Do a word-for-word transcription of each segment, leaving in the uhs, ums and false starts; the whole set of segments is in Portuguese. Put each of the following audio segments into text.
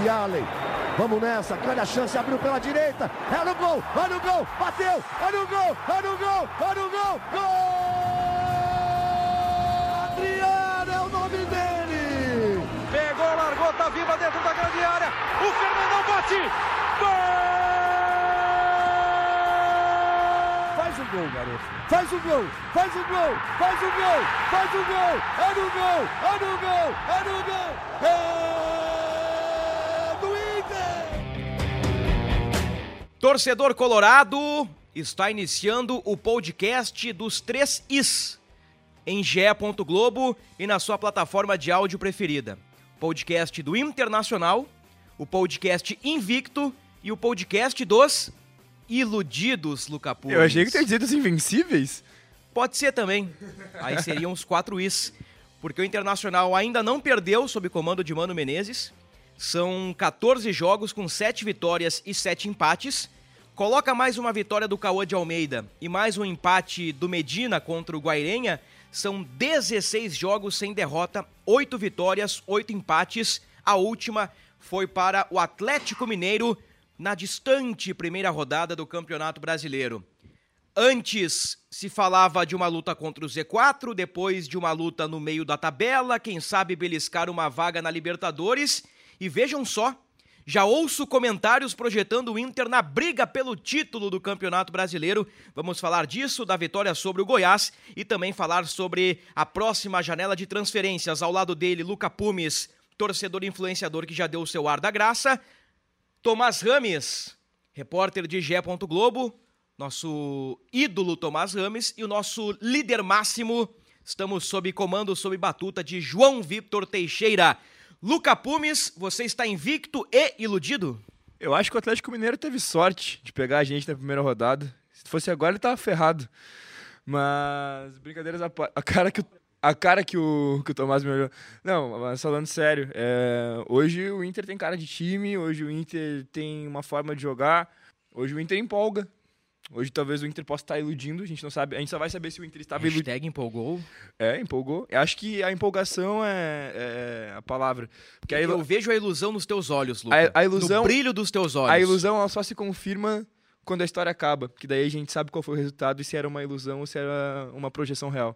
Allen. Vamos nessa, grande a chance, abriu pela direita, é no gol, vai no gol, bateu, é no gol, é no gol, é no gol, gol! Adriano é o nome dele! Pegou, largou, tá viva dentro da grande área, o Fernandão bate, gol! Faz o gol, garoto, faz o gol, faz o gol, faz o gol, faz o gol, é no gol, é no gol, é no gol, é... Torcedor colorado, está iniciando o podcast dos três Is em G E. Globo e na sua plataforma de áudio preferida. Podcast do Internacional, o podcast invicto e o podcast dos iludidos, Luca Pumes. Eu achei que tinha dito os invencíveis. Pode ser também. Aí seriam os quatro Is, porque o Internacional ainda não perdeu sob comando de Mano Menezes. São quatorze jogos com sete vitórias e sete empates. Coloca mais uma vitória do Cauã de Almeida e mais um empate do Medina contra o Guairenha. São dezesseis jogos sem derrota, oito vitórias, oito empates. A última foi para o Atlético Mineiro na distante primeira rodada do Campeonato Brasileiro. Antes se falava de uma luta contra o Z quatro, depois de uma luta no meio da tabela, quem sabe beliscar uma vaga na Libertadores. E vejam só, já ouço comentários projetando o Inter na briga pelo título do Campeonato Brasileiro. Vamos falar disso, da vitória sobre o Goiás e também falar sobre a próxima janela de transferências. Ao lado dele, Luca Pumes, torcedor e influenciador que já deu o seu ar da graça. Tomás Rames, repórter de G E. Globo, nosso ídolo Tomás Rames e o nosso líder máximo. Estamos sob comando, sob batuta de João Vitor Teixeira. Luca Pumes, você está invicto e iludido? Eu acho que o Atlético Mineiro teve sorte de pegar a gente na primeira rodada. Se fosse agora, ele tava ferrado. Mas, brincadeiras, a, a cara que o, a cara que o, que o Tomás me olhou. Não, mas falando sério, é, hoje o Inter tem cara de time, hoje o Inter tem uma forma de jogar, hoje o Inter empolga. Hoje talvez o Inter possa estar iludindo, a gente não sabe, a gente só vai saber se o Inter estava iludindo. Hashtag empolgou. É, empolgou. Eu acho que a empolgação é, é a palavra. Porque a ilu... Eu vejo a ilusão nos teus olhos, Luca. A, a ilusão, no brilho dos teus olhos. A ilusão ela só se confirma quando a história acaba, que daí a gente sabe qual foi o resultado e se era uma ilusão ou se era uma projeção real.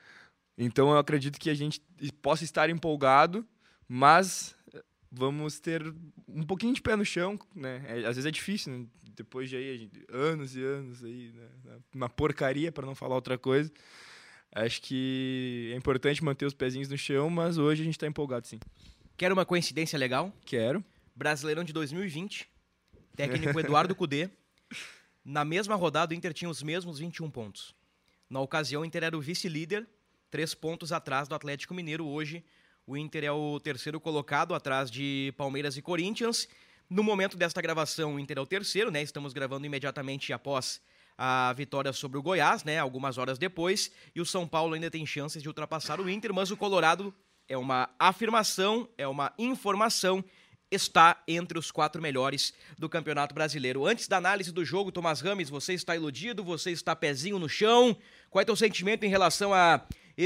Então eu acredito que a gente possa estar empolgado, mas vamos ter um pouquinho de pé no chão, né? É, às vezes é difícil, né? Depois de aí, gente, anos e anos aí, né? Uma porcaria, para não falar outra coisa. Acho que é importante manter os pezinhos no chão, mas hoje a gente está empolgado, sim. Quer uma coincidência legal? Quero. Brasileirão de dois mil e vinte, técnico Eduardo Cudê. Na mesma rodada, o Inter tinha os mesmos vinte e um pontos. Na ocasião, o Inter era o vice-líder, três pontos atrás do Atlético Mineiro. Hoje, o Inter é o terceiro colocado, atrás de Palmeiras e Corinthians. No momento desta gravação, o Inter é o terceiro, né? Estamos gravando imediatamente após a vitória sobre o Goiás, né? Algumas horas depois. E o São Paulo ainda tem chances de ultrapassar o Inter, mas o Colorado é uma afirmação, é uma informação, está entre os quatro melhores do Campeonato Brasileiro. Antes da análise do jogo, Tomás Rames, você está iludido? Você está pezinho no chão? Qual é o teu sentimento em relação a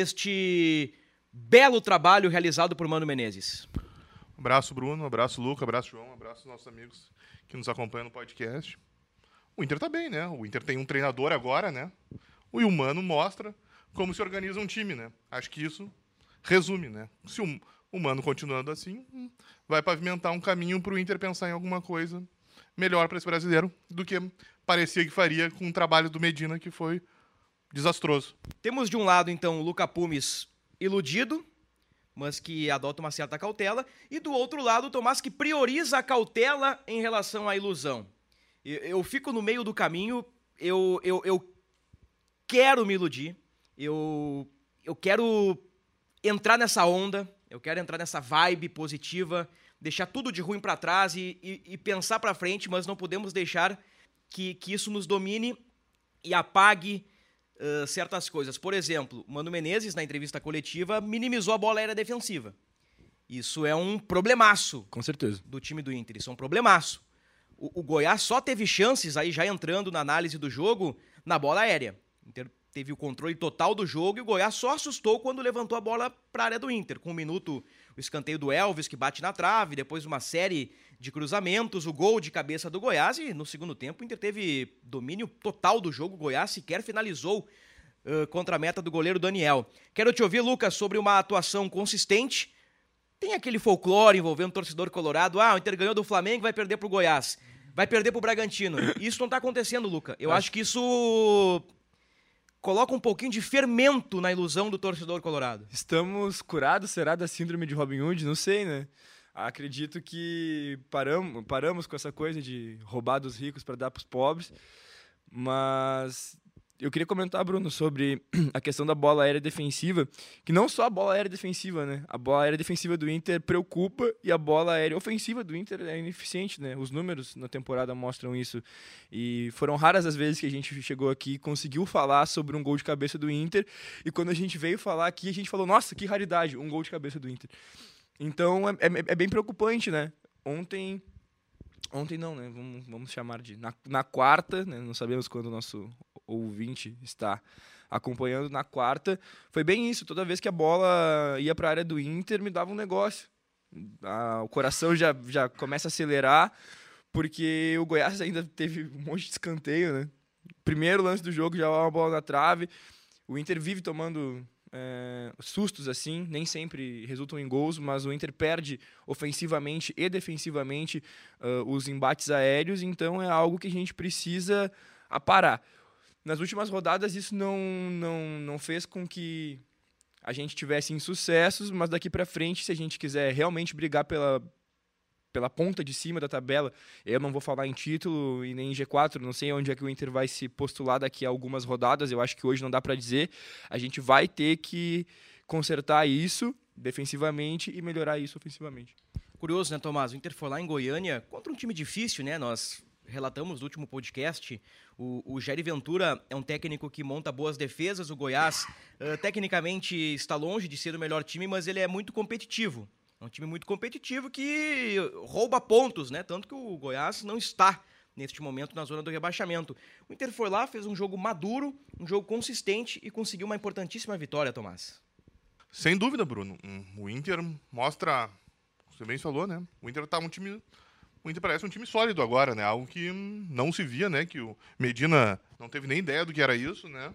este belo trabalho realizado por Mano Menezes? Um abraço, Bruno, um abraço, Luca, um abraço, João, um abraço aos nossos amigos que nos acompanham no podcast. O Inter tá bem, né? O Inter tem um treinador agora, né? O Mano mostra como se organiza um time, né? Acho que isso resume, né? Se o Mano continuando assim, vai pavimentar um caminho para o Inter pensar em alguma coisa melhor para esse brasileiro do que parecia que faria com o trabalho do Medina, que foi desastroso. Temos de um lado, então, o Luca Pumes iludido, mas que adota uma certa cautela, e do outro lado o Tomás que prioriza a cautela em relação à ilusão. Eu, eu fico no meio do caminho, eu, eu, eu quero me iludir, eu, eu quero entrar nessa onda, eu quero entrar nessa vibe positiva, deixar tudo de ruim para trás e, e, e pensar para frente, mas não podemos deixar que, que isso nos domine e apague Uh, certas coisas. Por exemplo, Mano Menezes, na entrevista coletiva, minimizou a bola aérea defensiva. Isso é um problemaço. Com certeza. Do time do Inter. Isso é um problemaço. O, o Goiás só teve chances, aí já entrando na análise do jogo, na bola aérea. O Inter teve o controle total do jogo e o Goiás só assustou quando levantou a bola para a área do Inter. Com um minuto, o escanteio do Elvis, que bate na trave, depois uma série de cruzamentos, o gol de cabeça do Goiás e no segundo tempo o Inter teve domínio total do jogo. O Goiás sequer finalizou uh, contra a meta do goleiro Daniel. Quero te ouvir, Lucas, sobre uma atuação consistente. Tem aquele folclore envolvendo o torcedor colorado. Ah, o Inter ganhou do Flamengo, vai perder pro Goiás. Vai perder pro Bragantino. Isso não tá acontecendo, Luca. Eu acho, acho que isso coloca um pouquinho de fermento na ilusão do torcedor colorado. Estamos curados, será, da síndrome de Robin Hood? Não sei, né? Acredito que paramos, paramos com essa coisa de roubar dos ricos para dar para os pobres, mas eu queria comentar, Bruno, sobre a questão da bola aérea defensiva, que não só a bola aérea defensiva, né? A bola aérea defensiva do Inter preocupa e a bola aérea ofensiva do Inter é ineficiente, né? Os números na temporada mostram isso. E foram raras as vezes que a gente chegou aqui e conseguiu falar sobre um gol de cabeça do Inter, e quando a gente veio falar aqui, a gente falou, nossa, que raridade, um gol de cabeça do Inter. Então, é, é, é bem preocupante, né? Ontem... Ontem não, né? Vamos, vamos chamar de... Na, na quarta, né? Não sabemos quando o nosso ouvinte está acompanhando. Na quarta, foi bem isso. Toda vez que a bola ia para a área do Inter, me dava um negócio. Ah, o coração já, já começa a acelerar, porque o Goiás ainda teve um monte de escanteio, né? Primeiro lance do jogo, já uma bola na trave. O Inter vive tomando... É, sustos assim, nem sempre resultam em gols, mas o Inter perde ofensivamente e defensivamente uh, os embates aéreos, então é algo que a gente precisa aparar. Nas últimas rodadas isso não, não, não fez com que a gente tivesse insucessos, mas daqui para frente, se a gente quiser realmente brigar pela, pela ponta de cima da tabela, eu não vou falar em título e nem em G quatro, não sei onde é que o Inter vai se postular daqui a algumas rodadas, eu acho que hoje não dá para dizer, a gente vai ter que consertar isso defensivamente e melhorar isso ofensivamente. Curioso, né, Tomás? O Inter foi lá em Goiânia contra um time difícil, né? Nós relatamos no último podcast, o, o Jair Ventura é um técnico que monta boas defesas, o Goiás uh, tecnicamente está longe de ser o melhor time, mas ele é muito competitivo. É um time muito competitivo que rouba pontos, né? Tanto que o Goiás não está, neste momento, na zona do rebaixamento. O Inter foi lá, fez um jogo maduro, um jogo consistente e conseguiu uma importantíssima vitória, Tomás. Sem dúvida, Bruno. O Inter mostra... Você bem falou, né? O Inter tá um time... O Inter parece um time sólido agora, né? Algo que não se via, né? Que o Medina não teve nem ideia do que era isso, né?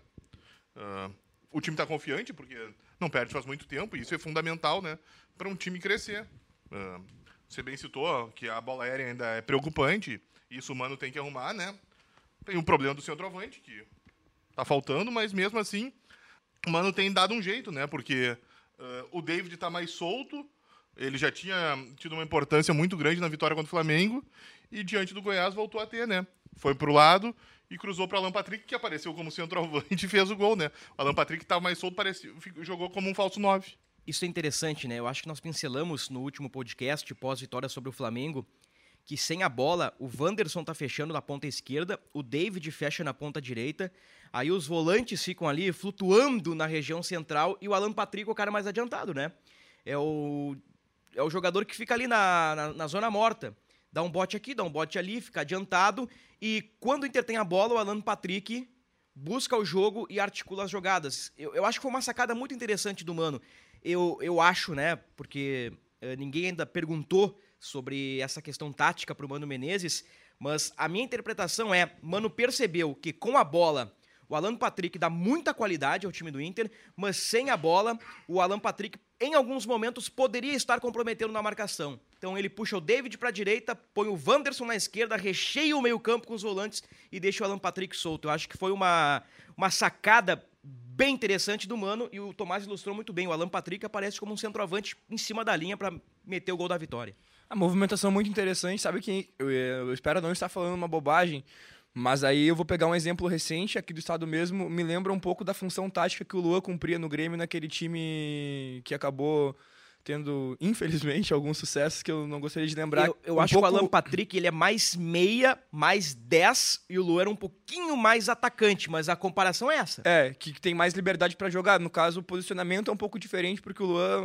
Uh, o time tá confiante, porque não perde faz muito tempo, e isso é fundamental, né? Para um time crescer. Uh, você bem citou que a bola aérea ainda é preocupante, e isso o Mano tem que arrumar, né? Tem um problema do centroavante, que tá faltando, mas mesmo assim, o Mano tem dado um jeito, né? Porque uh, o David tá mais solto, ele já tinha tido uma importância muito grande na vitória contra o Flamengo, e diante do Goiás voltou a ter, né? Foi pro lado e cruzou para Alan Patrick, que apareceu como centroavante e fez o gol, né? O Alan Patrick estava mais solto, parecia, jogou como um falso nove. Isso é interessante, né? Eu acho que nós pincelamos no último podcast, pós-vitória sobre o Flamengo, que sem a bola, o Wanderson tá fechando na ponta esquerda, o David fecha na ponta direita, aí os volantes ficam ali flutuando na região central e o Alan Patrick é o cara mais adiantado, né? É o, é o jogador que fica ali na, na, na zona morta. Dá um bote aqui, dá um bote ali, fica adiantado, e quando o Inter tem a bola, o Alan Patrick busca o jogo e articula as jogadas. Eu, eu acho que foi uma sacada muito interessante do Mano. Eu, eu acho, né, porque uh, ninguém ainda perguntou sobre essa questão tática para o Mano Menezes, mas a minha interpretação é, Mano percebeu que com a bola o Alan Patrick dá muita qualidade ao time do Inter, mas sem a bola, o Alan Patrick, em alguns momentos, poderia estar comprometendo na marcação. Então ele puxa o David para a direita, põe o Wanderson na esquerda, recheia o meio-campo com os volantes e deixa o Alan Patrick solto. Eu acho que foi uma, uma sacada bem interessante do Mano, e o Tomás ilustrou muito bem. O Alan Patrick aparece como um centroavante em cima da linha para meter o gol da vitória. A movimentação muito interessante, sabe que eu, eu espero não estar falando uma bobagem, mas aí eu vou pegar um exemplo recente aqui do estado mesmo, me lembra um pouco da função tática que o Luan cumpria no Grêmio, naquele time que acabou tendo, infelizmente, alguns sucessos que eu não gostaria de lembrar. Eu, eu um acho pouco... que o Alan Patrick ele é mais meia, mais dez, e o Luan era um pouquinho mais atacante, mas a comparação é essa. É, que tem mais liberdade para jogar. No caso, o posicionamento é um pouco diferente, porque o Luan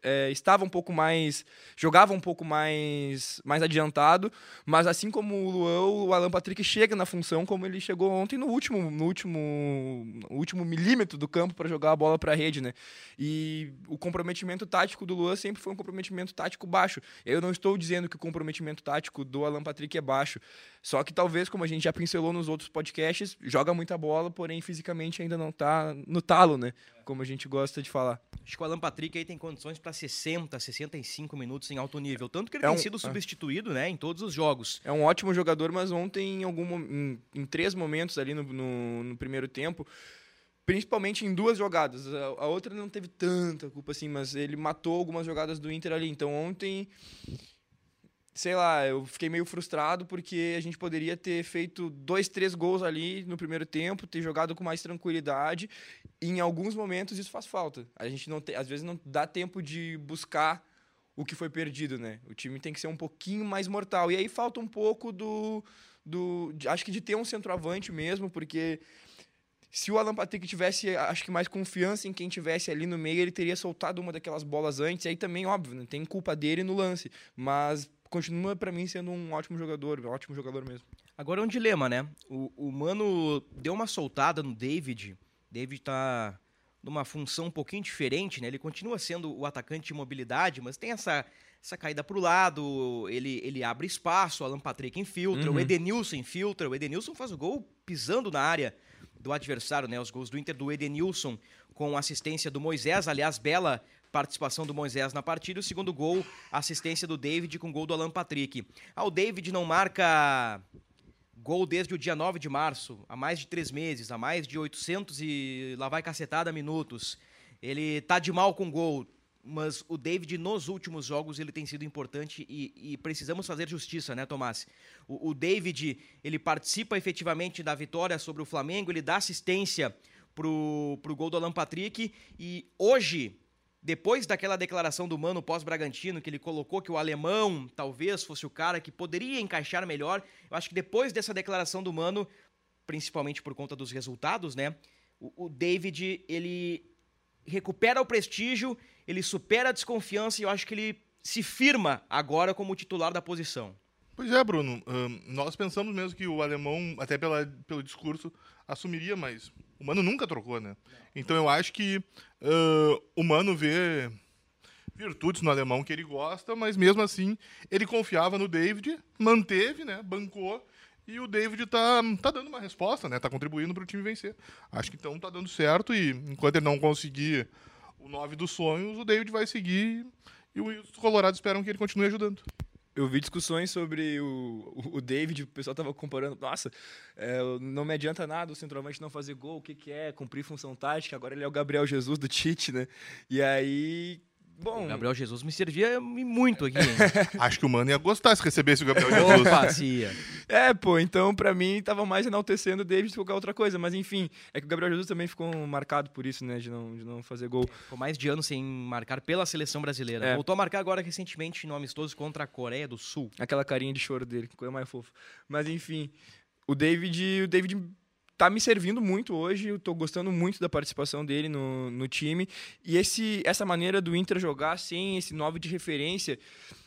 é, estava um pouco mais... jogava um pouco mais, mais adiantado, mas assim como o Luan, o Alan Patrick chega na função como ele chegou ontem no último, no último, no último milímetro do campo para jogar a bola para a rede, né? E o comprometimento tático do Luan sempre foi um comprometimento tático baixo. Eu não estou dizendo que o comprometimento tático do Alan Patrick é baixo, só que talvez, como a gente já pincelou nos outros podcasts, joga muita bola, porém fisicamente ainda não está no talo, né? Como a gente gosta de falar. Acho que o Alan Patrick aí tem condições para sessenta, sessenta e cinco minutos em alto nível. Tanto que ele É tem um- sido substituído, né, em todos os jogos. É um ótimo jogador, mas ontem, em, algum, mo- em, em três momentos ali no, no, no primeiro tempo, principalmente em duas jogadas, a, a outra não teve tanta culpa assim, mas ele matou algumas jogadas do Inter ali. Então ontem, sei lá, eu fiquei meio frustrado porque a gente poderia ter feito dois, três gols ali no primeiro tempo, ter jogado com mais tranquilidade. E em alguns momentos isso faz falta. A gente não tem, às vezes não dá tempo de buscar o que foi perdido, né? O time tem que ser um pouquinho mais mortal. E aí falta um pouco do... do de- acho que de ter um centroavante mesmo, porque se o Alan Patrick tivesse, acho que mais confiança em quem tivesse ali no meio, ele teria soltado uma daquelas bolas antes. E aí também, óbvio, né? Tem culpa dele no lance. Mas continua, para mim, sendo um ótimo jogador. Um ótimo jogador mesmo. Agora é um dilema, né? O, o Mano deu uma soltada no David. David tá numa função um pouquinho diferente, né? Ele continua sendo o atacante de mobilidade, mas tem essa, essa caída pro lado, ele, ele abre espaço, o Alan Patrick infiltra, Uhum. o Edenilson infiltra, o Edenilson faz o gol pisando na área do adversário, né? Os gols do Inter do Edenilson com assistência do Moisés, aliás, bela participação do Moisés na partida, o segundo gol, assistência do David com gol do Alan Patrick. Ah, o David não marca gol desde o dia nove de março, há mais de três meses, há mais de oitocentos e lá vai cacetada minutos. Ele tá de mal com gol, mas o David nos últimos jogos ele tem sido importante e, e precisamos fazer justiça, né, Tomás? O, o David, ele participa efetivamente da vitória sobre o Flamengo, ele dá assistência pro, pro gol do Alan Patrick e hoje, depois daquela declaração do Mano pós-Bragantino, que ele colocou que o alemão talvez fosse o cara que poderia encaixar melhor, eu acho que depois dessa declaração do Mano, principalmente por conta dos resultados, né, o, o David, ele recupera o prestígio, ele supera a desconfiança e eu acho que ele se firma agora como titular da posição. Pois é, Bruno. Ahn, nós pensamos mesmo que o alemão, até pela, pelo discurso, assumiria, mas o Mano nunca trocou, né? Então eu acho que ah, o Mano vê virtudes no alemão que ele gosta, mas mesmo assim ele confiava no David, manteve, né? Bancou. E o David tá, tá dando uma resposta, né? Tá contribuindo para o time vencer. Acho que então tá dando certo e enquanto ele não conseguir o nove dos sonhos, o David vai seguir e os colorados esperam que ele continue ajudando. Eu vi discussões sobre o, o, o David, o pessoal tava comparando, nossa, é, não me adianta nada o centroavante não fazer gol, o que que é, cumprir função tática, agora ele é o Gabriel Jesus do Tite, né? E aí, bom... O Gabriel Jesus me servia muito aqui, hein? Acho que o Mano ia gostar se recebesse o Gabriel Jesus. Opa, se ia. É, pô, então pra mim tava mais enaltecendo o David do que qualquer outra coisa, mas enfim, é que o Gabriel Jesus também ficou marcado por isso, né, de não, de não fazer gol. Ficou mais de ano sem marcar pela seleção brasileira. É. Voltou a marcar agora recentemente no amistoso contra a Coreia do Sul. Aquela carinha de choro dele, que coisa mais fofa. Mas enfim, o David, o David tá me servindo muito hoje, eu tô gostando muito da participação dele no, no time. E esse, essa maneira do Inter jogar sem esse nove de referência,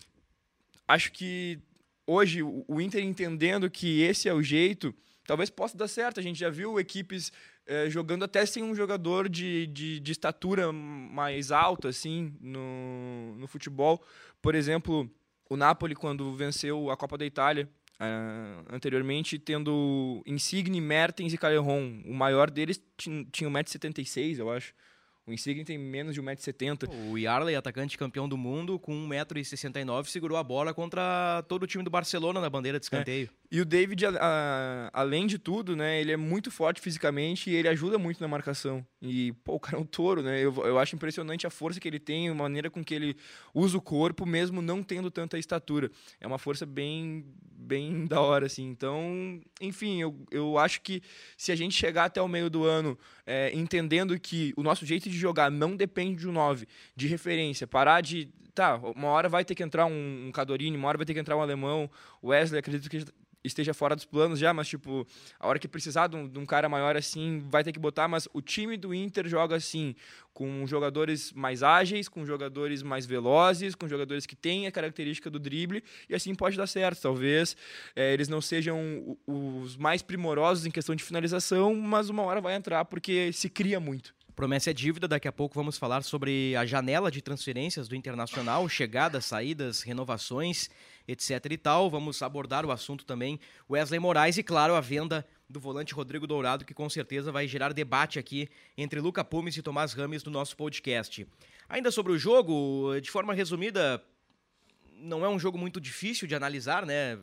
acho que hoje o, o Inter entendendo que esse é o jeito, talvez possa dar certo. A gente já viu equipes eh, jogando até sem um jogador de, de, de estatura mais alta, assim, no, no futebol. Por exemplo, o Napoli, quando venceu a Copa da Itália, Uh, anteriormente, tendo Insigne, Mertens e Callejon. O maior deles tinha, tinha um metro e setenta e seis, eu acho. O Insigne tem menos de um metro e setenta. O Yarley, atacante campeão do mundo, com um metro e sessenta e nove, segurou a bola contra todo o time do Barcelona na bandeira de escanteio. E o David, a, a, além de tudo, né, ele é muito forte fisicamente e ele ajuda muito na marcação. E, pô, o cara é um touro, né? Eu, eu acho impressionante a força que ele tem, a maneira com que ele usa o corpo, mesmo não tendo tanta estatura. É uma força bem, bem da hora, assim. Então, enfim, eu, eu acho que se a gente chegar até o meio do ano é, entendendo que o nosso jeito de jogar não depende de um nove, de referência, parar de... Tá, uma hora vai ter que entrar um, um Cadorini, uma hora vai ter que entrar um alemão, o Wesley, acredito que esteja fora dos planos já, mas, tipo, a hora que precisar de um, de um cara maior assim, vai ter que botar, mas o time do Inter joga assim, com jogadores mais ágeis, com jogadores mais velozes, com jogadores que têm a característica do drible, e assim pode dar certo. Talvez é, eles não sejam os mais primorosos em questão de finalização, mas uma hora vai entrar, porque se cria muito. Promessa é dívida, daqui a pouco vamos falar sobre a janela de transferências do Internacional, chegadas, saídas, renovações, etc e tal. Vamos abordar o assunto também Wesley Moraes e, claro, a venda do volante Rodrigo Dourado, que com certeza vai gerar debate aqui entre Luca Pumes e Tomás Rames no nosso podcast. Ainda sobre o jogo, de forma resumida, não é um jogo muito difícil de analisar, né?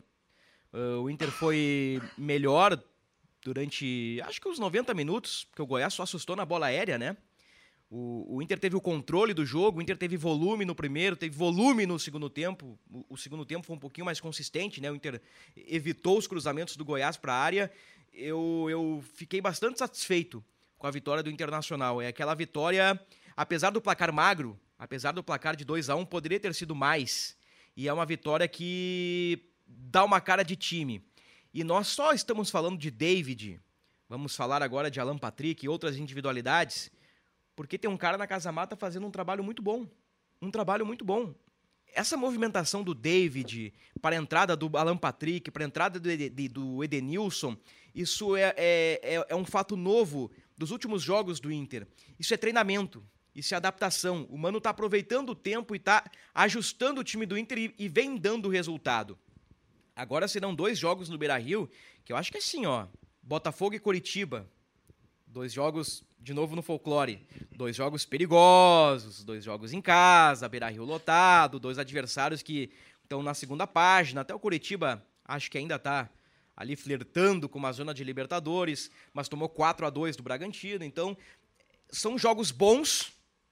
O Inter foi melhor durante, acho que os noventa minutos, porque o Goiás só assustou na bola aérea, né? O, o Inter teve o controle do jogo, o Inter teve volume no primeiro, teve volume no segundo tempo. O, o segundo tempo foi um pouquinho mais consistente, né? O Inter evitou os cruzamentos do Goiás para a área. Eu, eu fiquei bastante satisfeito com a vitória do Internacional. É aquela vitória, apesar do placar magro, apesar do placar de dois a um, poderia ter sido mais. E é uma vitória que dá uma cara de time. E nós só estamos falando de David, vamos falar agora de Alan Patrick e outras individualidades, porque tem um cara na Casa Mata fazendo um trabalho muito bom. Um trabalho muito bom. Essa movimentação do David para a entrada do Alan Patrick, para a entrada do, Ed, do Edenilson, isso é, é, é um fato novo dos últimos jogos do Inter. Isso é treinamento, isso é adaptação. O Mano está aproveitando o tempo e está ajustando o time do Inter e, e vem dando resultado. Agora serão dois jogos no Beira-Rio, que eu acho que é assim, ó, Botafogo e Coritiba. Dois jogos, de novo no folclore, dois jogos perigosos, dois jogos em casa, Beira-Rio lotado, dois adversários que estão na segunda página. Até o Coritiba, acho que ainda está ali flertando com uma zona de Libertadores, mas tomou quatro a dois do Bragantino. Então, são jogos bons,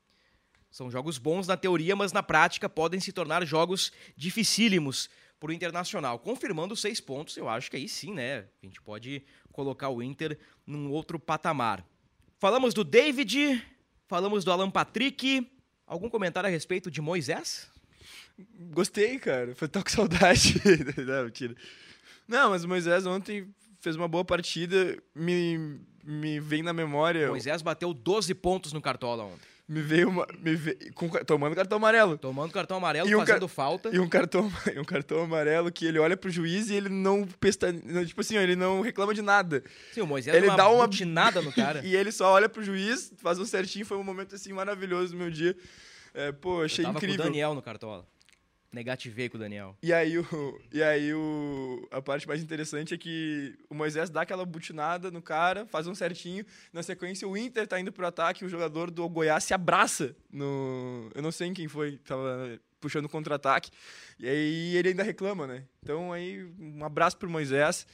são jogos bons na teoria, mas na prática podem se tornar jogos dificílimos para o Internacional. Confirmando seis pontos, eu acho que aí sim, né? A gente pode colocar o Inter num outro patamar. Falamos do David, falamos do Alan Patrick. Algum comentário a respeito de Moisés? Gostei, cara. Foi tão com saudade. Não, mentira. Não, mas o Moisés ontem fez uma boa partida. Me, me vem na memória... Moisés bateu doze pontos no Cartola ontem. Me veio uma... Me veio, com, tomando cartão amarelo. Tomando cartão amarelo, e um fazendo car- falta. E um cartão, um cartão amarelo que ele olha pro juiz e ele não pesta, tipo assim, ele não reclama de nada. Sim, o Moisés ele dá uma butinada no cara. E ele só olha pro juiz, faz um certinho. Foi um momento assim maravilhoso do meu dia. É, pô, achei Eu tava incrível. com o Daniel no Cartola. Negativei com o Daniel. E aí, o, e aí o, a parte mais interessante é que o Moisés dá aquela butinada no cara, faz um certinho. Na sequência, o Inter tá indo pro ataque, o jogador do Goiás se abraça no... Eu não sei em quem foi, tava puxando o contra-ataque. E aí ele ainda reclama, né? Então aí, um abraço pro Moisés,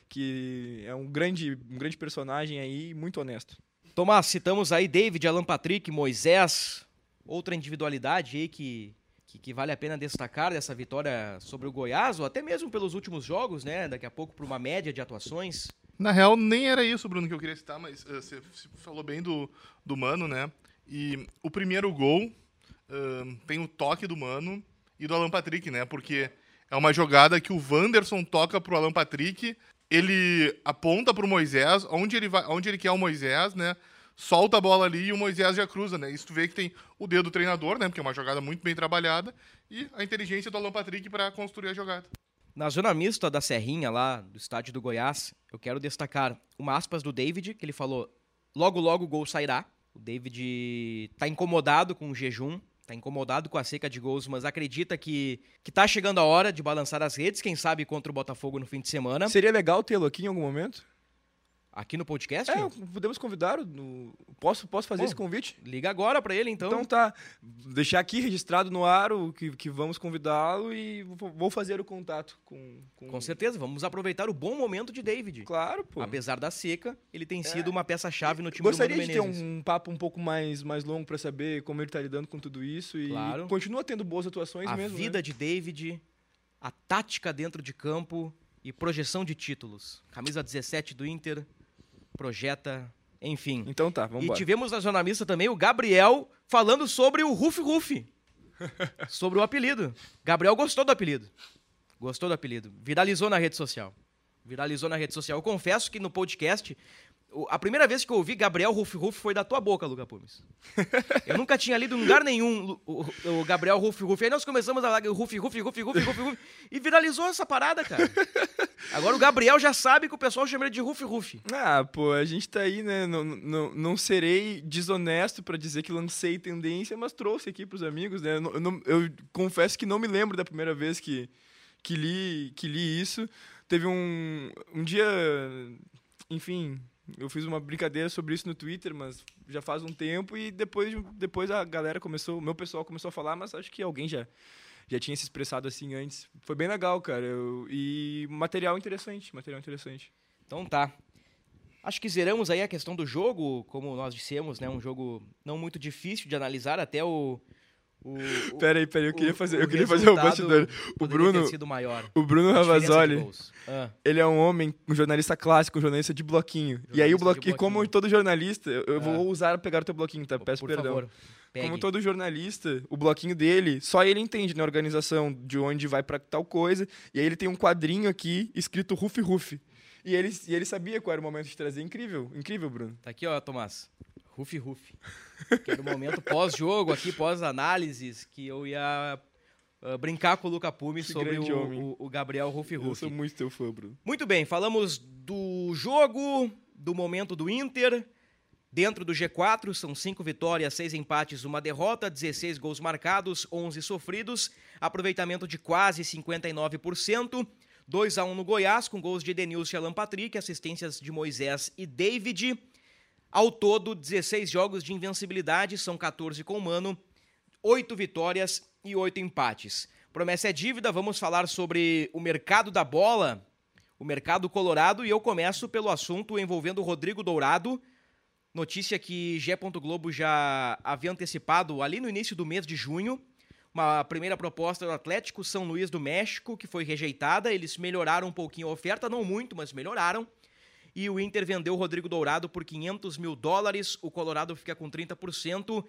que é um grande, um grande personagem aí, muito honesto. Tomás, citamos aí David, Alan Patrick, Moisés, outra individualidade aí que... Que, que vale a pena destacar dessa vitória sobre o Goiás, ou até mesmo pelos últimos jogos, né? Daqui a pouco para uma média de atuações. Na real, nem era isso, Bruno, que eu queria citar, mas uh, você falou bem do, do Mano, né? E o primeiro gol uh, tem o toque do Mano e do Alan Patrick, né? Porque é uma jogada que o Wanderson toca pro Alan Patrick, ele aponta pro Moisés, onde ele, vai, onde ele quer o Moisés, né? Solta a bola ali e o Moisés já cruza, né? Isso tu vê que tem o dedo do treinador, né? Porque é uma jogada muito bem trabalhada, e a inteligência do Alan Patrick para construir a jogada. Na zona mista da Serrinha, lá do estádio do Goiás, eu quero destacar uma aspas do David, que ele falou, logo logo o gol sairá. O David tá incomodado com o jejum, tá incomodado com a seca de gols, mas acredita que, que tá chegando a hora de balançar as redes, quem sabe contra o Botafogo no fim de semana. Seria legal tê-lo aqui em algum momento? Aqui no podcast? É, podemos convidar. No... Posso, posso fazer Bom, esse convite? Liga agora pra ele, então. Então tá. Deixar aqui registrado no ar o que, que vamos convidá-lo e vou fazer o contato com, com... Com certeza, vamos aproveitar o bom momento de David. Claro, pô. Apesar da seca, ele tem sido é. uma peça-chave no time Gostaria do Mano Menezes. Gostaria de ter um papo um pouco mais, mais longo pra saber como ele tá lidando com tudo isso e claro. continua tendo boas atuações a mesmo. A vida né? de David, a tática dentro de campo e projeção de títulos. Camisa dezessete do Inter... projeta, enfim. Então tá, vamos embora. E tivemos na Zona Mista também o Gabriel falando sobre o Ruf Ruf, sobre o apelido. Gabriel gostou do apelido. Gostou do apelido. Viralizou na rede social. Viralizou na rede social. Eu confesso que no podcast, o- a primeira vez que eu ouvi Gabriel Ruf Ruf foi da tua boca, Luca Pumes. Eu nunca tinha lido em lugar nenhum Lu- o, o Gabriel Ruf Ruf. Aí nós começamos a falar Ruf Ruf Ruf Ruf Ruf Ruf e viralizou essa parada, cara. Agora o Gabriel já sabe que o pessoal chama ele de Ruf Ruf. Ah, pô, a gente tá aí, né? Não, não, não serei desonesto pra dizer que lancei tendência, mas trouxe aqui pros amigos, né? Eu, não- eu não- eu confesso que não me lembro da primeira vez que, que, li, que li isso. Teve um, um dia, enfim, eu fiz uma brincadeira sobre isso no Twitter, mas já faz um tempo e depois, depois a galera começou, o meu pessoal começou a falar, mas acho que alguém já, já tinha se expressado assim antes. Foi bem legal, cara. Eu- e material interessante, material interessante. Então tá. Acho que zeramos aí a questão do jogo, como nós dissemos, né? Um jogo não muito difícil de analisar, até o... o, o Pera aí, pera aí, eu o- queria fazer, o eu queria fazer um resultado bastidor. O poderia ter Bruno, sido maior. o Bruno A diferença de Ravazoli, gols. Ah, ele é um homem, um jornalista clássico, um jornalista de bloquinho. e aí o Jornalista de bloquinho, e como bloquinho. todo jornalista, eu, eu Ah. vou usar pegar o teu bloquinho, tá? Peço por perdão. favor, pegue. Como todo jornalista, o bloquinho dele, só ele entende na organização de onde vai pra tal coisa. E aí ele tem um quadrinho aqui escrito Ruf Ruf. E ele, e ele sabia qual era o momento de trazer. Incrível, incrível, Bruno. Tá aqui, ó, Tomás. Ruf Ruf. Que era o momento pós-jogo aqui, pós-análises, que eu ia ah, brincar com o Luca Pumes Que sobre grande o, homem. o- o Gabriel Ruf Eu Ruf. sou muito teu fã, Bruno. Muito bem, falamos do jogo, do momento do Inter. Dentro do G quatro, são cinco vitórias, seis empates, uma derrota, dezesseis gols marcados, onze sofridos, aproveitamento de quase cinquenta e nove por cento, dois a um no Goiás, com gols de Edenilson e Alan Patrick, assistências de Moisés e David. Ao todo, dezesseis jogos de invencibilidade, são quatorze com o Mano, oito vitórias e oito empates. Promessa é dívida, vamos falar sobre o mercado da bola, o mercado colorado, e eu começo pelo assunto envolvendo o Rodrigo Dourado. Notícia que G. Globo já havia antecipado ali no início do mês de junho. Uma primeira proposta do Atlético São Luís do México, que foi rejeitada. Eles melhoraram um pouquinho a oferta, não muito, mas melhoraram. E o Inter vendeu o Rodrigo Dourado por quinhentos mil dólares. O Colorado fica com trinta por cento.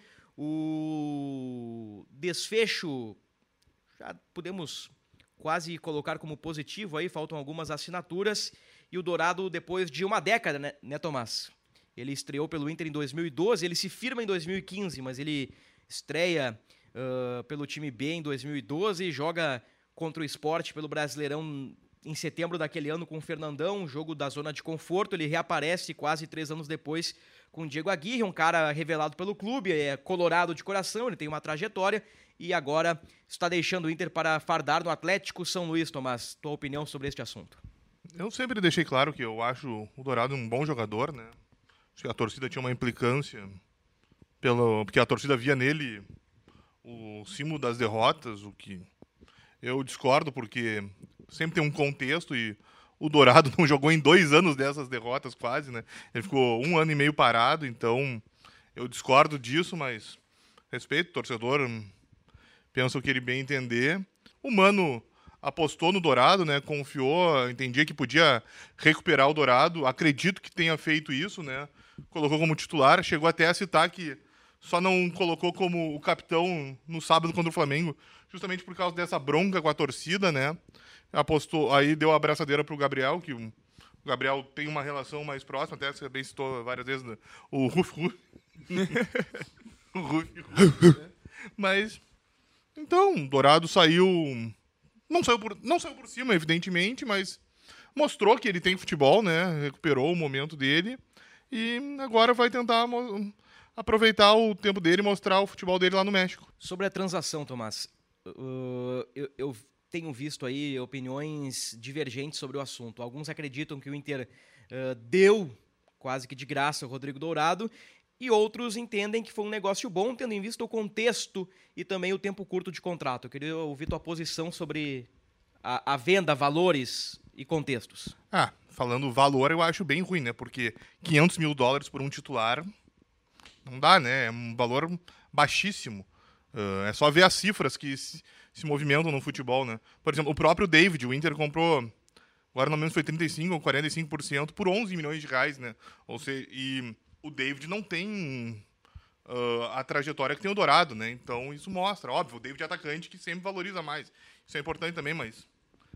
O desfecho já podemos quase colocar como positivo aí, faltam algumas assinaturas. E o Dourado, depois de uma década, né, né Tomás? Ele estreou pelo Inter em dois mil e doze, ele se firma em dois mil e quinze, mas ele estreia uh, pelo time B em dois mil e doze, joga contra o Sport pelo Brasileirão em setembro daquele ano com o Fernandão, um jogo da zona de conforto. Ele reaparece quase três anos depois com o Diego Aguirre, um cara revelado pelo clube, é colorado de coração, ele tem uma trajetória e agora está deixando o Inter para fardar no Atlético São Luís. Tomás, tua opinião sobre este assunto? Eu sempre deixei claro que eu acho o Dourado um bom jogador, né? Acho que a torcida tinha uma implicância, pelo, porque a torcida via nele o símbolo das derrotas, o que eu discordo, porque sempre tem um contexto e o Dourado não jogou em dois anos dessas derrotas quase, né? Ele ficou um ano e meio parado, então eu discordo disso, mas respeito, o torcedor pensa o que ele bem entender. O Mano apostou no Dourado, né? Confiou, entendia que podia recuperar o Dourado, acredito que tenha feito isso, né? Colocou como titular, chegou até a citar que só não colocou como o capitão no sábado contra o Flamengo, justamente por causa dessa bronca com a torcida, né? Apostou, aí deu a abraçadeira pro Gabriel, que o Gabriel tem uma relação mais próxima, até você bem citou várias vezes, né? O Ruf Ruf. O Ruf Ruf, né? Mas, então, Dourado saiu, não saiu, por, não saiu por cima, evidentemente, mas mostrou que ele tem futebol, né? Recuperou o momento dele. E agora vai tentar mo- aproveitar o tempo dele e mostrar o futebol dele lá no México. Sobre a transação, Tomás, uh, eu, eu tenho visto aí opiniões divergentes sobre o assunto. Alguns acreditam que o Inter uh, deu quase que de graça o Rodrigo Dourado e outros entendem que foi um negócio bom, tendo em vista o contexto e também o tempo curto de contrato. Eu queria ouvir tua posição sobre a, a venda, valores e contextos. Ah, falando valor, eu acho bem ruim, né? Porque quinhentos mil dólares por um titular não dá, né? É um valor baixíssimo. Uh, é só ver as cifras que se, se movimentam no futebol, né? Por exemplo, o próprio David, o Inter comprou, agora não lembro se foi trinta e cinco por cento ou quarenta e cinco por cento por onze milhões de reais, né? Ou seja, e o David não tem uh, a trajetória que tem o Dourado, né? Então isso mostra, óbvio, o David é atacante que sempre valoriza mais. Isso é importante também, mas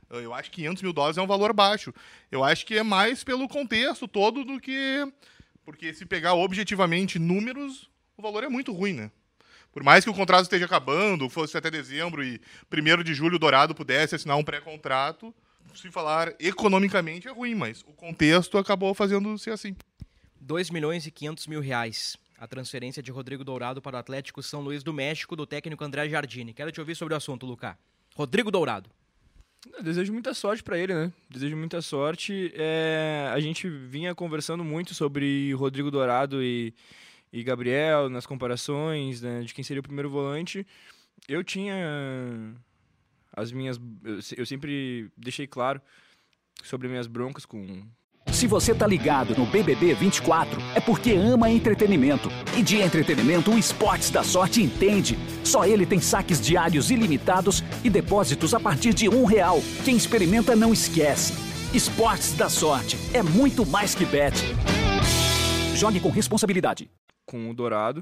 Eu acho que quinhentos mil dólares é um valor baixo. Eu acho que é mais pelo contexto todo do que... Porque se pegar objetivamente números, o valor é muito ruim, né? Por mais que o contrato esteja acabando, fosse até dezembro e primeiro de julho o Dourado pudesse assinar um pré-contrato, se falar economicamente é ruim, mas o contexto acabou fazendo ser assim. dois milhões e quinhentos mil reais. A transferência de Rodrigo Dourado para o Atlético São Luís do México, do técnico André Jardine. Quero te ouvir sobre o assunto, Lucas. Rodrigo Dourado. Eu desejo muita sorte para ele, né? Desejo muita sorte. É, a gente vinha conversando muito sobre Rodrigo Dourado e, e Gabriel, nas comparações, né, de quem seria o primeiro volante. Eu tinha as minhas... Eu, eu sempre deixei claro sobre minhas broncas com... Se você tá ligado no B B B vinte e quatro, é porque ama entretenimento. E de entretenimento, o Esportes da Sorte entende. Só ele tem saques diários ilimitados e depósitos a partir de um real. Quem experimenta não esquece. Esportes da Sorte é muito mais que bet. Jogue com responsabilidade. Com o Dourado,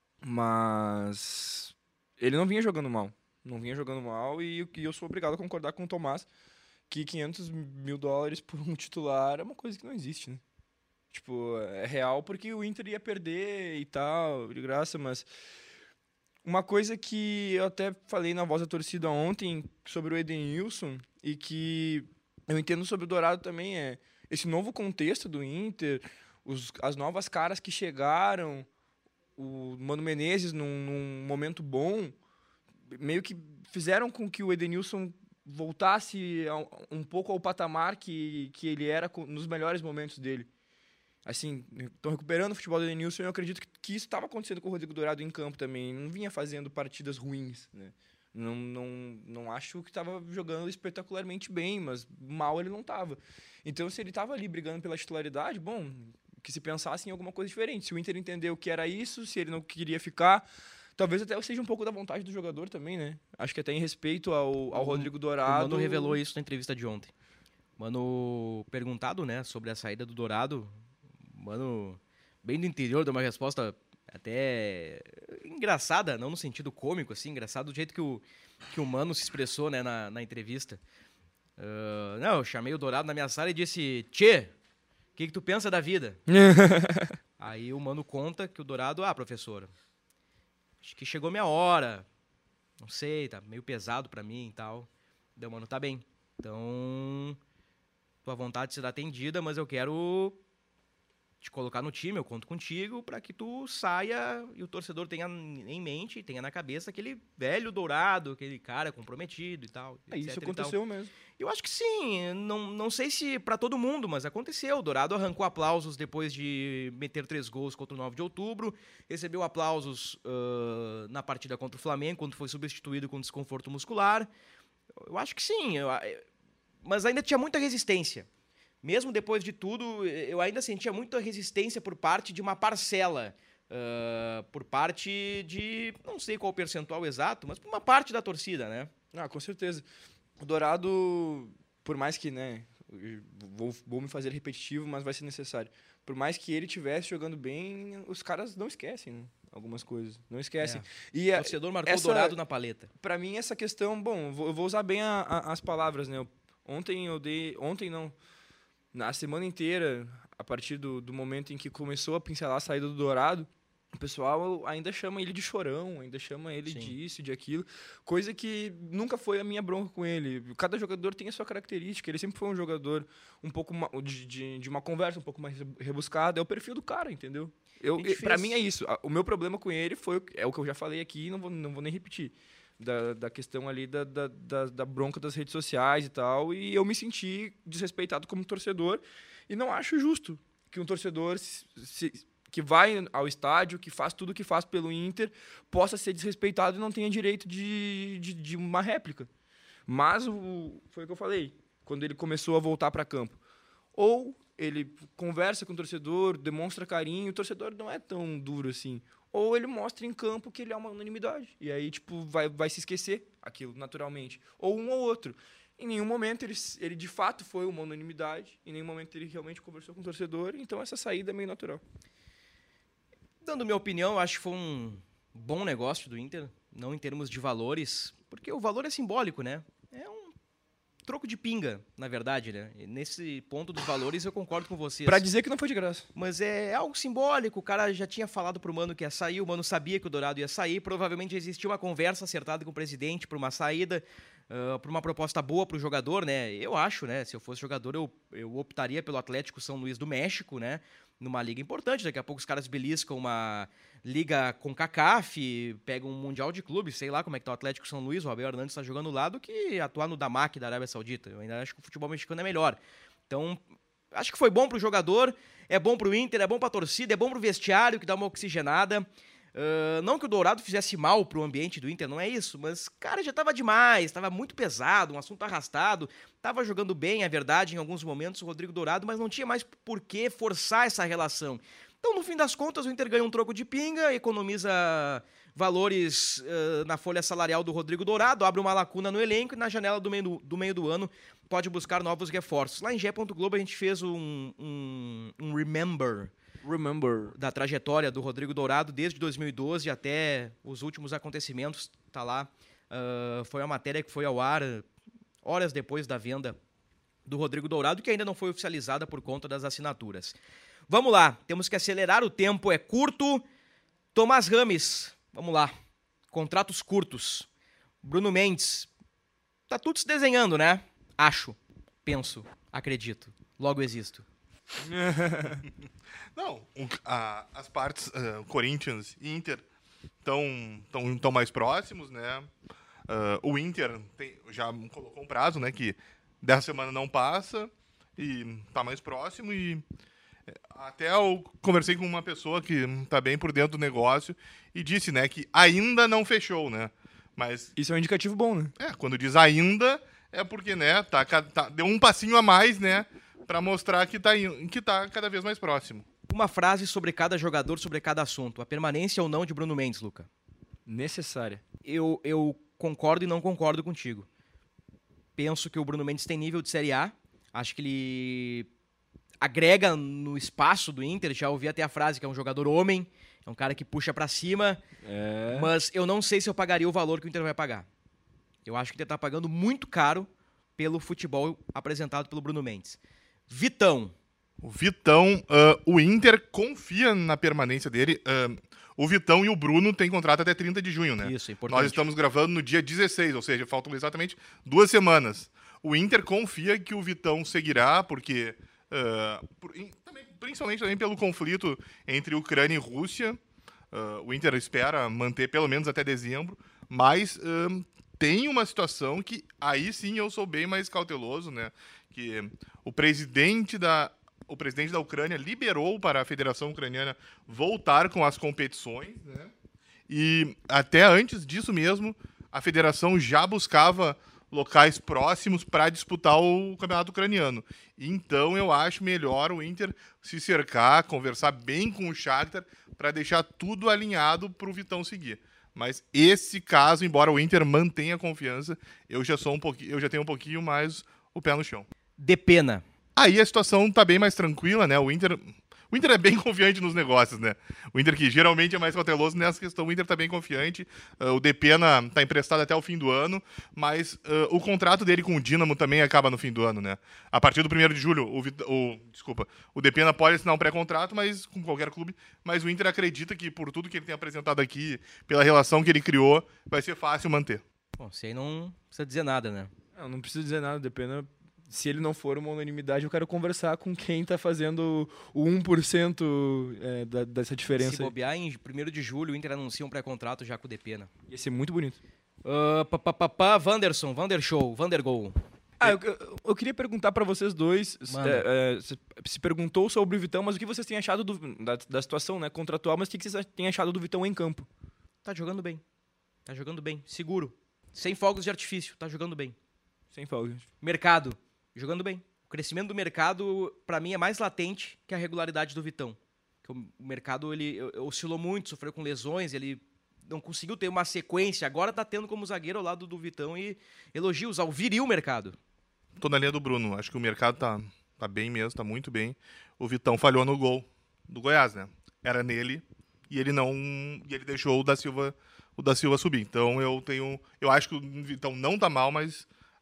mas ele não vinha jogando mal. Não vinha jogando mal e, e eu sou obrigado a concordar com o Tomás que quinhentos mil dólares por um titular é uma coisa que não existe, né? Tipo, é real porque o Inter ia perder e tal, de graça, mas... Uma coisa que eu até falei na Voz da Torcida ontem sobre o Edenilson e que eu entendo sobre o Dourado também é esse novo contexto do Inter, os, as novas caras que chegaram, o Mano Menezes num, num momento bom, meio que fizeram com que o Edenilson voltasse um pouco ao patamar que, que ele era nos melhores momentos dele. Assim, estão recuperando o futebol do Edenilson e eu acredito que, que isso estava acontecendo com o Rodrigo Dourado em campo também. Não vinha fazendo partidas ruins, né? Não, não, não acho que estava jogando espetacularmente bem, mas mal ele não estava. Então, se ele estava ali brigando pela titularidade, bom, que se pensasse em alguma coisa diferente. Se o Inter entendeu que era isso, se ele não queria ficar... Talvez até seja um pouco da vontade do jogador também, né? Acho que até em respeito ao, ao o, Rodrigo Dourado... O Mano revelou isso na entrevista de ontem. Mano, perguntado, né, sobre a saída do Dourado, Mano, bem do interior, deu uma resposta até engraçada, não no sentido cômico, assim, engraçado do jeito que o, que o Mano se expressou, né, na, na entrevista. Uh, não, eu chamei o Dourado na minha sala e disse, Tchê, o que, que tu pensa da vida? Aí o Mano conta que o Dourado, ah, professor... Acho que chegou minha hora, não sei, tá meio pesado pra mim e tal. Deu, mano, tá bem. Então, tua vontade será atendida, mas eu quero te colocar no time, eu conto contigo pra que tu saia e o torcedor tenha em mente, tenha na cabeça aquele velho Dourado, aquele cara comprometido e tal. É, isso aconteceu mesmo. Eu acho que sim, não, não sei se pra todo mundo, mas aconteceu. O Dourado arrancou aplausos depois de meter três gols contra o nove de outubro, recebeu aplausos uh, na partida contra o Flamengo, quando foi substituído com desconforto muscular. Eu acho que sim, eu, mas ainda tinha muita resistência. Mesmo depois de tudo, eu ainda sentia muita resistência por parte de uma parcela, uh, por parte de, não sei qual o percentual exato, mas por uma parte da torcida, né? Ah, com certeza. O Dourado, por mais que, né, vou, vou me fazer repetitivo, mas vai ser necessário. Por mais que ele estivesse jogando bem, os caras não esquecem, né, algumas coisas. Não esquecem. É. E o torcedor marcou essa, o Dourado na paleta. Pra mim, essa questão... Bom, eu vou usar bem a, a, as palavras, né? Ontem eu dei... Ontem não... Na semana inteira, a partir do, do momento em que começou a pincelar a saída do Dourado, o pessoal ainda chama ele de chorão, ainda chama ele Sim. disso, de aquilo, coisa que nunca foi a minha bronca com ele. Cada jogador tem a sua característica, ele sempre foi um jogador um pouco de, de, de uma conversa um pouco mais rebuscada, é o perfil do cara, entendeu? Eu, eu, pra mim é isso. O meu problema com ele foi, é o que eu já falei aqui e não vou, não vou nem repetir. Da, da questão ali da, da, da, da bronca das redes sociais e tal, e eu me senti desrespeitado como torcedor, e não acho justo que um torcedor se, se, que vai ao estádio, que faz tudo o que faz pelo Inter, possa ser desrespeitado e não tenha direito de, de, de uma réplica. Mas o, foi o que eu falei, quando ele começou a voltar para campo. Ou ele conversa com o torcedor, demonstra carinho, o torcedor não é tão duro assim. Ou ele mostra em campo que ele é uma unanimidade. E aí, tipo, vai, vai se esquecer aquilo, naturalmente. Ou um ou outro. Em nenhum momento ele, ele, de fato, foi uma unanimidade. Em nenhum momento ele realmente conversou com o torcedor. Então, essa saída é meio natural. Dando minha opinião, eu acho que foi um bom negócio do Inter. Não em termos de valores. Porque o valor é simbólico, né? É um troco de pinga, na verdade, né? E nesse ponto dos valores eu concordo com vocês. Pra dizer que não foi de graça. Mas é algo simbólico, o cara já tinha falado pro Mano que ia sair, o Mano sabia que o Dourado ia sair, provavelmente existia uma conversa acertada com o presidente por uma saída, uh, por uma proposta boa pro jogador, né? Eu acho, né? Se eu fosse jogador, eu, eu optaria pelo Atlético São Luís do México, né? Numa liga importante, daqui a pouco os caras beliscam uma liga com CACAF, pegam um Mundial de Clubes, sei lá como é que tá o Atlético São Luís, o Abel Hernandes tá jogando lá, do que atuar no Damac da Arábia Saudita. Eu ainda acho que o futebol mexicano é melhor. Então, acho que foi bom pro jogador, é bom pro Inter, é bom pra torcida, é bom pro vestiário, que dá uma oxigenada. Uh, não que o Dourado fizesse mal pro ambiente do Inter, não é isso, mas, cara, já tava demais, tava muito pesado, um assunto arrastado, tava jogando bem, é verdade, em alguns momentos o Rodrigo Dourado, mas não tinha mais por que forçar essa relação. Então, no fim das contas, o Inter ganha um troco de pinga, economiza valores uh, na folha salarial do Rodrigo Dourado, abre uma lacuna no elenco e na janela do meio do, do, meio do ano pode buscar novos reforços. Lá em G E. Globo a gente fez um, um, um remember, Remember. da trajetória do Rodrigo Dourado desde dois mil e doze até os últimos acontecimentos, tá lá. Uh, foi uma matéria que foi ao ar horas depois da venda do Rodrigo Dourado, que ainda não foi oficializada por conta das assinaturas. Vamos lá, temos que acelerar, o tempo é curto. Tomás Rames, vamos lá. Contratos curtos. Bruno Mendes, tá tudo se desenhando, né? Acho, penso, acredito, logo existo. Não, o- a- as partes, uh, Corinthians e Inter, estão tão, tão mais próximos, né? Uh, o Inter tem- já colocou um prazo, né? Que dessa semana não passa e tá mais próximo. E eh, até eu conversei com uma pessoa que tá bem por dentro do negócio e disse, né? Que ainda não fechou, né? Mas Isso é um indicativo bom, né? é, quando diz ainda, é porque, né? Tá, ca- tá- deu um passinho a mais, né? Pra mostrar que tá, in- que tá cada vez mais próximo. Uma frase sobre cada jogador, sobre cada assunto. A permanência ou não de Bruno Mendes, Luca? Necessária. Eu, eu concordo e não concordo contigo. Penso que o Bruno Mendes tem nível de Série A. Acho que ele agrega no espaço do Inter. Já ouvi até a frase que é um jogador homem. É um cara que puxa pra cima. É. Mas eu não sei se eu pagaria o valor que o Inter vai pagar. Eu acho que o Inter tá pagando muito caro pelo futebol apresentado pelo Bruno Mendes. Vitão. O Vitão, ah, o Inter confia na permanência dele. ah, o Vitão e o Bruno têm contrato até trinta de junho, né? Isso, é importante. Nós estamos gravando no dia dezesseis, ou seja, faltam exatamente duas semanas. O Inter confia que o Vitão seguirá, porque ah, por- em- também- principalmente também pelo conflito entre Ucrânia e Rússia. Ah, o Inter espera manter pelo menos até dezembro, mas ah, tem uma situação que aí sim eu sou bem mais cauteloso, né? Que o presidente da o presidente da Ucrânia liberou para a Federação Ucraniana voltar com as competições, né? E até antes disso mesmo, a federação já buscava locais próximos para disputar o campeonato ucraniano. Então eu acho melhor o Inter se cercar, conversar bem com o Shakhtar para deixar tudo alinhado para o Vitão seguir. Mas esse caso, embora o Inter mantenha confiança, eu já sou um pouquinho, eu já tenho um pouquinho mais o pé no chão. De pena. Aí a situação tá bem mais tranquila, né? O Inter, o Inter é bem confiante nos negócios, né? O Inter, que geralmente é mais cauteloso nessa questão, o Inter tá bem confiante. Uh, o Depena tá emprestado até o fim do ano, mas uh, o contrato dele com o Dínamo também acaba no fim do ano, né? A partir do primeiro de julho, o, Vit- o, desculpa, o Depena pode assinar um pré-contrato, mas com qualquer clube. Mas o Inter acredita que, por tudo que ele tem apresentado aqui, pela relação que ele criou, vai ser fácil manter. Bom, você aí não precisa dizer nada, né? Não, não preciso dizer nada, depende. Se ele não for uma unanimidade, eu quero conversar com quem tá fazendo o um por cento é, da, dessa diferença. Se aí. bobear, em primeiro de julho, o Inter anuncia um pré-contrato já com o Depena. Ia ser muito bonito. Uh, pá, pá, pá, pá, Wanderson, Wandershow, Wandergol. Ah, eu, eu- eu queria perguntar pra vocês dois. Manda. é, é, se, se perguntou sobre o Vitão, mas o que vocês têm achado do- da, da situação, né, contratual, mas o que que vocês têm achado do Vitão em campo? Tá jogando bem. Tá jogando bem. Seguro. Sem fogos de artifício. Tá jogando bem. Sem folga. Mercado. Jogando bem. O crescimento do mercado, pra mim, é mais latente que a regularidade do Vitão. Que o mercado, ele eh, oscilou muito, sofreu com lesões, ele não conseguiu ter uma sequência. Agora tá tendo como zagueiro ao lado do Vitão e elogios ao viril mercado. Tô na linha do Bruno. Acho que o mercado tá, tá bem mesmo, tá muito bem. O Vitão falhou no gol do Goiás, né? Era nele e ele não. E ele deixou o da Silva, o da Silva subir. Então eu tenho. Eu acho que o Vitão não tá mal, mas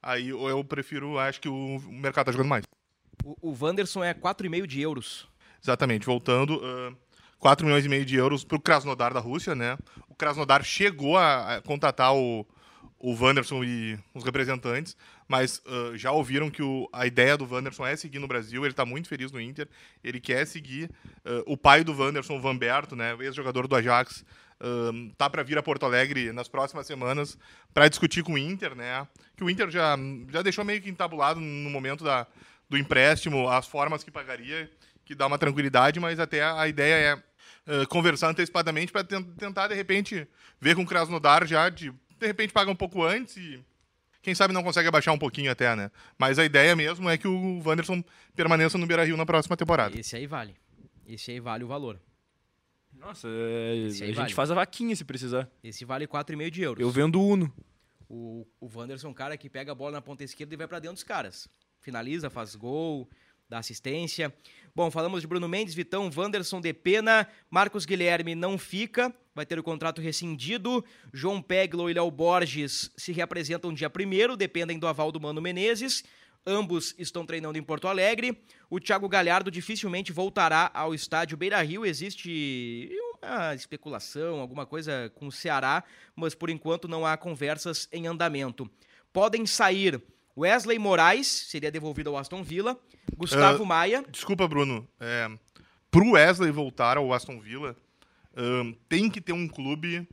aí eu prefiro, acho que o mercado tá jogando mais. O, o Wanderson é quatro vírgula cinco de euros. Exatamente, voltando, uh, quatro milhões e meio de euros pro Krasnodar da Rússia, né? O Krasnodar chegou a, a contratar o, o Wanderson e os representantes, mas uh, já ouviram que o, a ideia do Wanderson é seguir no Brasil, ele tá muito feliz no Inter, ele quer seguir. Uh, o pai do Wanderson, o Vanberto, né, ex-jogador do Ajax, uh, tá para vir a Porto Alegre nas próximas semanas para discutir com o Inter, né? Que o Inter já, já deixou meio que entabulado no momento da, do empréstimo, as formas que pagaria, que dá uma tranquilidade, mas até a, a ideia é uh, conversar antecipadamente para tentar, de repente, ver com o Krasnodar já de de repente paga um pouco antes e quem sabe não consegue abaixar um pouquinho até, né? Mas a ideia mesmo é que o Wanderson permaneça no Beira-Rio na próxima temporada. Esse aí vale. Esse aí vale o valor. Nossa, é, a gente vale. faz a vaquinha se precisar. Esse vale quatro vírgula cinco de euros. Eu vendo o Uno. O, o Wanderson é um cara que pega a bola na ponta esquerda e vai pra dentro dos caras. Finaliza, faz gol, dá assistência. Bom, falamos de Bruno Mendes, Vitão, Wanderson, Depena, Marcos Guilherme não fica, vai ter o contrato rescindido. João Peglo e Léo Borges se reapresentam dia primeiro, dependem do aval do Mano Menezes. Ambos estão treinando em Porto Alegre. O Thiago Galhardo dificilmente voltará ao estádio Beira-Rio. Existe uma especulação, alguma coisa com o Ceará, mas por enquanto não há conversas em andamento. Podem sair Wesley Moraes, seria devolvido ao Aston Villa. Gustavo uh, Maia. Desculpa, Bruno. É, pro Wesley voltar ao Aston Villa, um, tem que ter um clube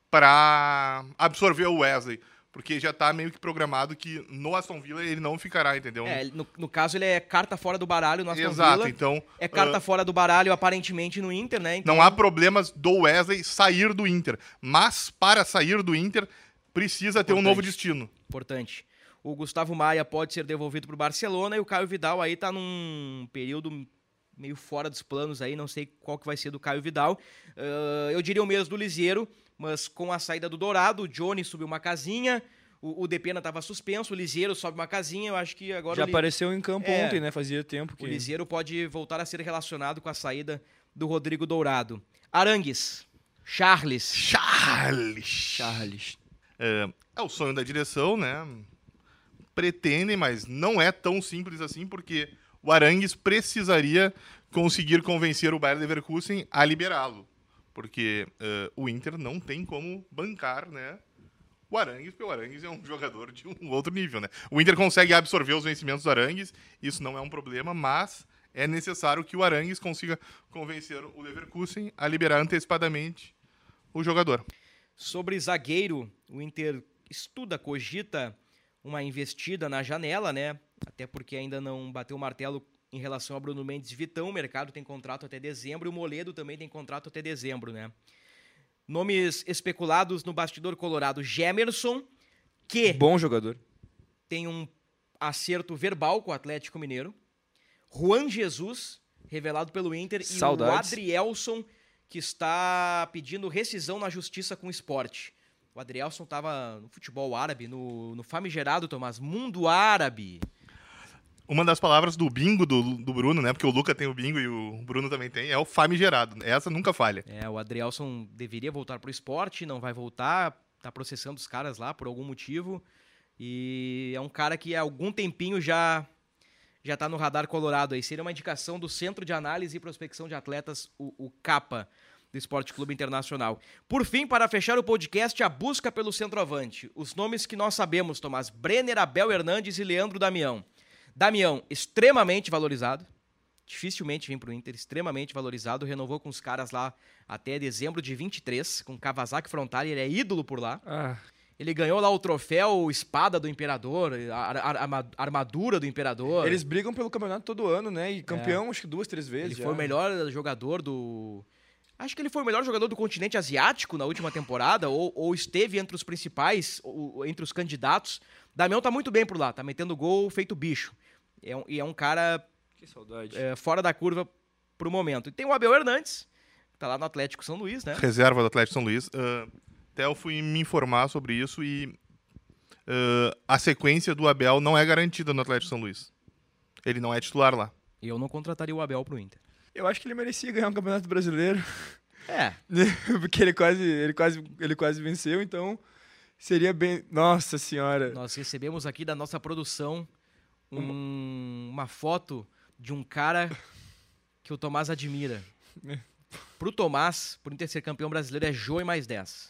para absorver o Wesley. Porque já tá meio que programado que no Aston Villa ele não ficará, entendeu? É, no, no caso ele é carta fora do baralho no Aston Exato, Villa. Então, é carta uh, fora do baralho aparentemente no Inter, né? Então... Não há problemas do Wesley sair do Inter. Mas para sair do Inter precisa ter Importante. um novo destino. Importante. O Gustavo Maia pode ser devolvido para o Barcelona e o Caio Vidal aí tá num período meio fora dos planos aí, não sei qual que vai ser do Caio Vidal. Uh, eu diria o mesmo do Lisieiro, mas com a saída do Dourado, o Johnny subiu uma casinha, o, o Depena estava suspenso, o Lisieiro sobe uma casinha, eu acho que agora... Já Li... apareceu em campo é, ontem, né? Fazia tempo que... O Lisieiro pode voltar a ser relacionado com a saída do Rodrigo Dourado. Arangues, Charles. Charles. Charles. É, é o sonho da direção, né? Pretendem, mas não é tão simples assim, porque o Arangues precisaria conseguir convencer o Bayer Leverkusen a liberá-lo. Porque uh, o Inter não tem como bancar, né, o Arangues, porque o Arangues é um jogador de um outro nível, né? O Inter consegue absorver os vencimentos do Arangues, isso não é um problema, mas é necessário que o Arangues consiga convencer o Leverkusen a liberar antecipadamente o jogador. Sobre zagueiro, o Inter estuda, cogita uma investida na janela, né? Até porque ainda não bateu o martelo em relação a Bruno Mendes e Vitão. O mercado tem contrato até dezembro e o Moledo também tem contrato até dezembro, né? Nomes especulados no bastidor colorado: Gemerson, que bom jogador, tem um acerto verbal com o Atlético Mineiro. Juan Jesus, revelado pelo Inter. Saudades. E o Adrielson, que está pedindo rescisão na justiça com o Sport. O Adrielson estava no futebol árabe, no, no famigerado, Tomás, mundo árabe. Uma das palavras do bingo do, do Bruno, né? Porque o Luca tem o bingo e o Bruno também tem, é o famigerado. Essa nunca falha. É, o Adrielson deveria voltar pro Sport, não vai voltar, tá processando os caras lá por algum motivo. E é um cara que há algum tempinho já, já tá no radar colorado aí. Seria uma indicação do Centro de Análise e Prospecção de Atletas, o, o CAPA, do Esporte Clube Internacional. Por fim, para fechar o podcast, a busca pelo centroavante. Os nomes que nós sabemos, Tomás: Brenner, Abel Hernandes e Leandro Damião. Damião, extremamente valorizado. Dificilmente vem pro Inter, extremamente valorizado. Renovou com os caras lá até dezembro de vinte e três, com Kawasaki Frontale, ele é ídolo por lá. Ah. Ele ganhou lá o troféu Espada do Imperador, a, a, a armadura do Imperador. Eles brigam pelo campeonato todo ano, né? E campeão, é. acho que duas, três vezes. Ele já. foi o melhor jogador do... Acho que ele foi o melhor jogador do continente asiático na última temporada, ou, ou esteve entre os principais, ou, entre os candidatos. Damião tá muito bem por lá, tá metendo gol feito bicho. É um, e é um cara que saudade. É, fora da curva pro momento. E tem o Abel Hernandes, que tá lá no Atlético São Luís, né? Reserva do Atlético São Luís. Uh, até eu fui me informar sobre isso e uh, a sequência do Abel não é garantida no Atlético São Luís. Ele não é titular lá. Eu não contrataria o Abel pro Inter. Eu acho que ele merecia ganhar um campeonato brasileiro. É. Porque ele quase, ele, quase, ele quase venceu, então Seria bem... Nossa senhora. Nós recebemos aqui da nossa produção um, uma foto de um cara que o Tomás admira. Pro Tomás, por Inter ser campeão brasileiro, é Jô e mais dez.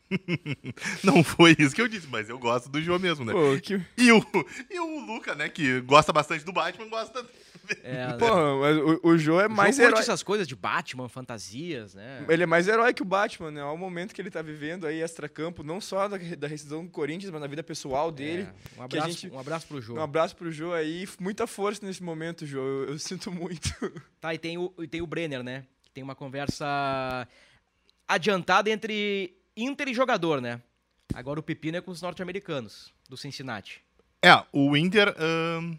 Não foi isso que eu disse, mas eu gosto do Jô mesmo, né? Pô, que... E o, e o Luca, né, que gosta bastante do Batman, gosta... É, Pô, mas o, o Jô é mais Jô curte herói. essas coisas de Batman, fantasias, né? Ele é mais herói que o Batman, né? Olha o momento que ele tá vivendo aí, extracampo, não só da, da rescisão do Corinthians, mas na vida pessoal dele. É, um, que a abraço, gente- um abraço pro Jô. Um abraço pro Jô aí, muita força nesse momento, Jô. Eu, eu sinto muito. Tá, e tem o, e tem o Brenner, né? Que tem uma conversa adiantada entre Inter e jogador, né? Agora o pepino é com os norte-americanos, do Cincinnati. É, o Inter ahn,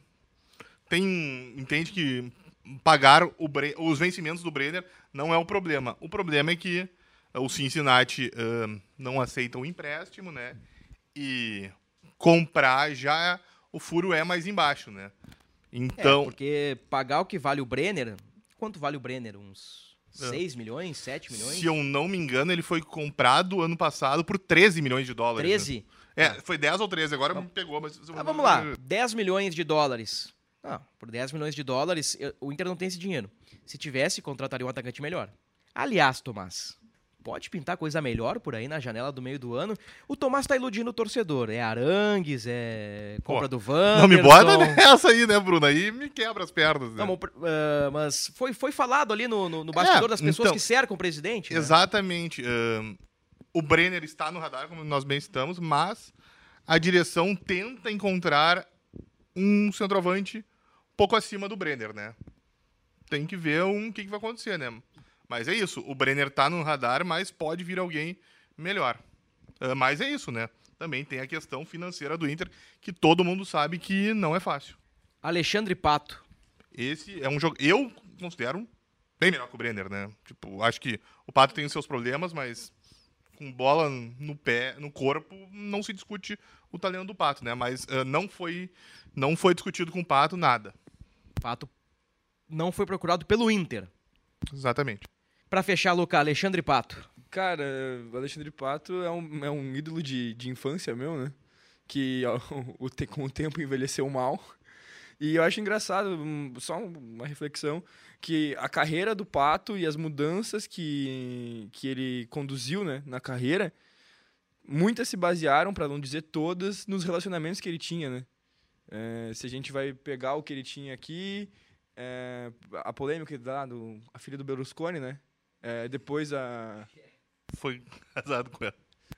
tem, entende que pagar o Bre- os vencimentos do Brenner não é o problema. O problema é que o Cincinnati ahn, não aceita o empréstimo, né? E comprar já o furo é mais embaixo, né? É, Então, porque pagar o que vale o Brenner... Quanto vale o Brenner? Uns É. seis milhões, sete milhões? se eu não me engano, ele foi comprado ano passado por treze milhões de dólares. né? treze? É, foi dez ou treze, agora me pegou, mas... Ah, vamos lá, dez milhões de dólares. Ah, por dez milhões de dólares, eu- o Inter não tem esse dinheiro. Se tivesse, contrataria um atacante melhor. Aliás, Tomás, pode pintar coisa melhor por aí na janela do meio do ano. O Tomás tá iludindo o torcedor. É Arangues, é compra Pô, do Wanderson. Não me bota nessa aí, né, Bruno? Aí me quebra as pernas, né? Não, mas, ah, mas foi, foi falado ali no, no, no bastidor É, das pessoas então, que cercam o presidente. né? Exatamente. ahn, o Brenner está no radar, como nós bem estamos, mas a direção tenta encontrar um centroavante um pouco acima do Brenner, né? Tem que ver um, o que, que vai acontecer, né? Mas é isso. O Brenner tá no radar, mas pode vir alguém melhor. Ah, mas é isso, né? Também tem a questão financeira do Inter, que todo mundo sabe que não é fácil. Alexandre Pato. Esse é um jogo... Eu considero bem melhor que o Brenner, né? Tipo, acho que o Pato tem os seus problemas, mas com bola no pé, no corpo, não se discute o talento do Pato, né? Mas ah, não foi não foi discutido com o Pato nada. Pato não foi procurado pelo Inter. Exatamente. Pra fechar, Luca, Alexandre Pato. Cara, o Alexandre Pato é um, é um ídolo de, de infância meu, né? Que ó, o, te- com o tempo envelheceu mal. E eu acho engraçado, um, só uma reflexão, que a carreira do Pato e as mudanças que, que ele conduziu, né, na carreira, muitas se basearam, para não dizer todas, nos relacionamentos que ele tinha, né? É, se a gente vai pegar o que ele tinha aqui, é, a polêmica lá do a filha do Berlusconi, né? É, depois a Foi casado com ela.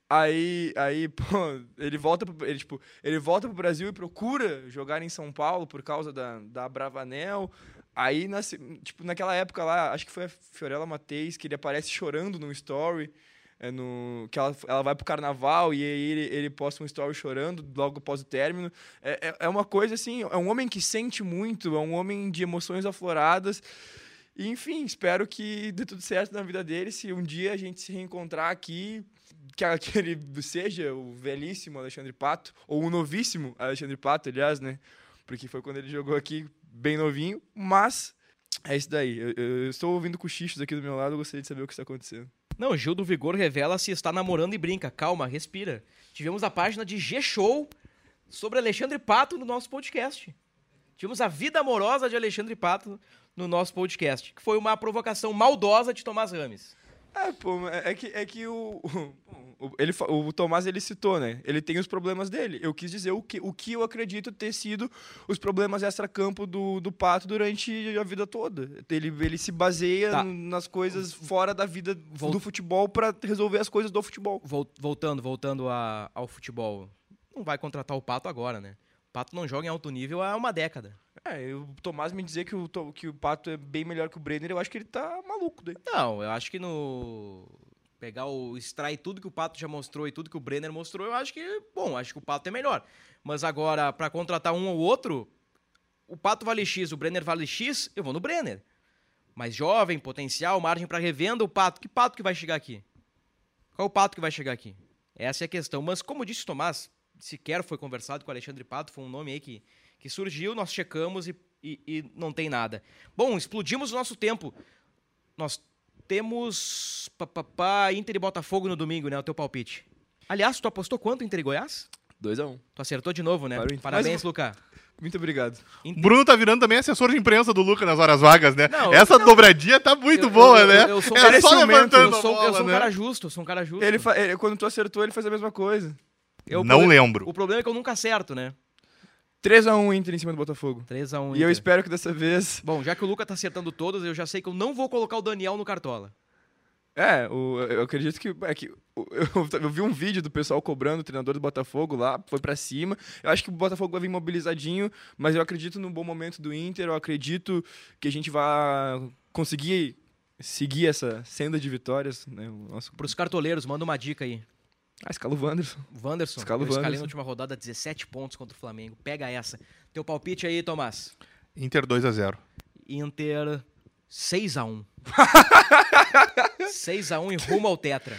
Aí, aí, pô, ele volta pro, ele, tipo, ele volta pro Brasil e procura jogar em São Paulo por causa da, da Bravanel. Aí, nasce, tipo, naquela época lá, acho que foi a Fiorella Matheus, que ele aparece chorando num story, é, no, que ela, ela vai pro carnaval e aí ele, ele posta um story chorando logo após o término. É, é, é uma coisa assim, é um homem que sente muito, é um homem de emoções afloradas. E, enfim, espero que dê tudo certo na vida dele. Se um dia a gente se reencontrar aqui, que, a- que ele seja o velhíssimo Alexandre Pato, ou o novíssimo Alexandre Pato, aliás, né? Porque foi quando ele jogou aqui bem novinho. Mas é isso daí. Eu, eu- eu estou ouvindo cochichos aqui do meu lado, eu gostaria de saber o que está acontecendo. Não, Gil do Vigor revela se está namorando e brinca. Calma, respira. Tivemos a página de G-Show sobre Alexandre Pato no nosso podcast. Tivemos a vida amorosa de Alexandre Pato no nosso podcast, que foi uma provocação maldosa de Tomás Rames. É, pô, é é que, é que o, o, o- ele, fa- o Tomás, ele citou, né? Ele tem os problemas dele. Eu quis dizer o que, o que eu acredito ter sido os problemas extra-campo do, do Pato durante a vida toda. Ele, ele se baseia Tá. n- nas coisas fora da vida Vol- do futebol para resolver as coisas do futebol. Vol- Voltando, voltando a- ao futebol. Não vai contratar o Pato agora, né? O Pato não joga em alto nível há uma década. É, o Tomás me dizer que o, To- que o Pato é bem melhor que o Brenner, eu acho que ele tá maluco daí. Não, eu acho que no... Pegar o... Extrair tudo que o Pato já mostrou e tudo que o Brenner mostrou, eu acho que... Bom, acho que o Pato é melhor. Mas agora, pra contratar um ou outro, o Pato vale X, o Brenner vale X, eu vou no Brenner. Mais jovem, potencial, margem pra revenda, o Pato. Que Pato que vai chegar aqui? Qual o Pato que vai chegar aqui? Essa é a questão. Mas, como disse o Tomás, sequer foi conversado com o Alexandre Pato, foi um nome aí que, que surgiu, nós checamos e, e, e não tem nada. Bom, explodimos o nosso tempo. Nós temos pá, pá, pá, Inter e Botafogo no domingo, né? O teu palpite. Aliás, tu apostou quanto Inter e Goiás? dois a um. Tu acertou de novo, né? Para o Inter. Parabéns, Mas- Luca. Muito obrigado. O Bruno tá virando também assessor de imprensa do Luca nas horas vagas, né? Não, Essa não. dobradinha tá muito Eu- boa, eu- né? eu- eu sou um é cara só ciumento, levantando Eu sou, a bola, eu sou um né? cara justo, eu sou um cara justo. Ele, fa- ele- quando tu acertou, ele faz a mesma coisa. Eu- Não o- lembro. O problema é que eu nunca acerto, né? três a um Inter em cima do Botafogo. três a um E eu espero que dessa vez... Bom, já que o Luca tá acertando todas, eu já sei que eu não vou colocar o Daniel no Cartola. É, o- eu acredito que, é que o- eu, eu vi um vídeo do pessoal cobrando o treinador do Botafogo lá, foi pra cima. Eu acho que o Botafogo vai vir mobilizadinho, mas eu acredito no bom momento do Inter, eu acredito que a gente vai conseguir seguir essa senda de vitórias, né? O nosso... Pros cartoleiros, manda uma dica aí. Ah, escala o Wanderson. Wanderson, Escala o eu escalei Wanderson. na última rodada dezessete pontos contra o Flamengo. Pega essa. Teu palpite aí, Tomás. Inter dois a zero. Inter seis a um. seis a um e rumo ao Tetra.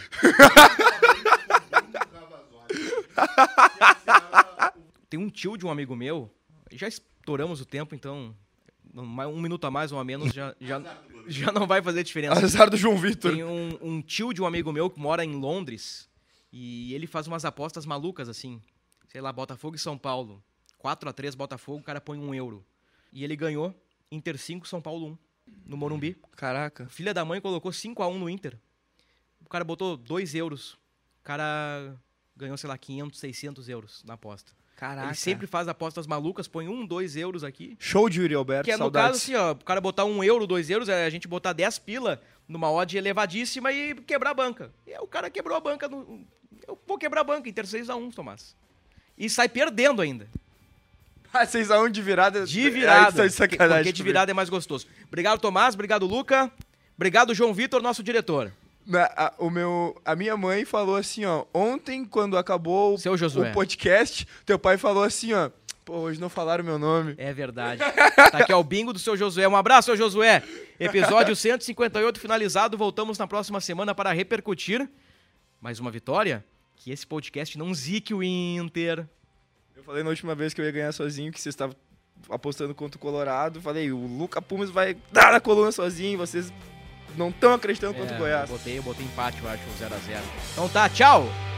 Tem um tio de um amigo meu, já estouramos o tempo, então um minuto a mais ou a menos já, já, já não vai fazer diferença. Azar do João Vitor. Tem um, um tio de um amigo meu que mora em Londres e ele faz umas apostas malucas assim. Sei lá, Botafogo e São Paulo. quatro a três Botafogo, o cara põe um euro. E ele ganhou Inter cinco, São Paulo um, no Morumbi. Caraca. Filha da mãe colocou cinco a um no Inter. O cara botou dois euros. O cara ganhou, sei lá, quinhentos, seiscentos euros na aposta. Caraca. Ele sempre faz apostas malucas, põe um, dois euros aqui. Show de Yuri Alberto, Que é no saudades. caso assim, ó, o cara botar um euro, dois euros, é a gente botar dez pila numa odd elevadíssima e quebrar a banca. E aí o cara quebrou a banca. No... Eu vou quebrar a banca, Inter seis a um, Tomás. E sai perdendo ainda. Ah, seis a um de virada. De virada. Aí, de sacanagem Porque de virada é mais gostoso. Obrigado, Tomás. Obrigado, Luca. Obrigado, João Vitor, nosso diretor. Na- a, o meu, a minha mãe falou assim, ó, ontem quando acabou Seu o, Josué. o podcast, teu pai falou assim, ó, pô, hoje não falaram meu nome. É verdade. Tá aqui, ó, o bingo do seu Josué. Um abraço, seu Josué. Episódio cento e cinquenta e oito finalizado. Voltamos na próxima semana para repercutir mais uma vitória. Que esse podcast não zique o Inter. Eu falei na última vez que eu ia ganhar sozinho, que você estava apostando contra o Colorado, falei, o Luca Pumas vai dar a coluna sozinho, vocês não estão acreditando contra É, o Goiás. Eu botei, eu botei empate, eu acho, zero a zero. Então tá, tchau.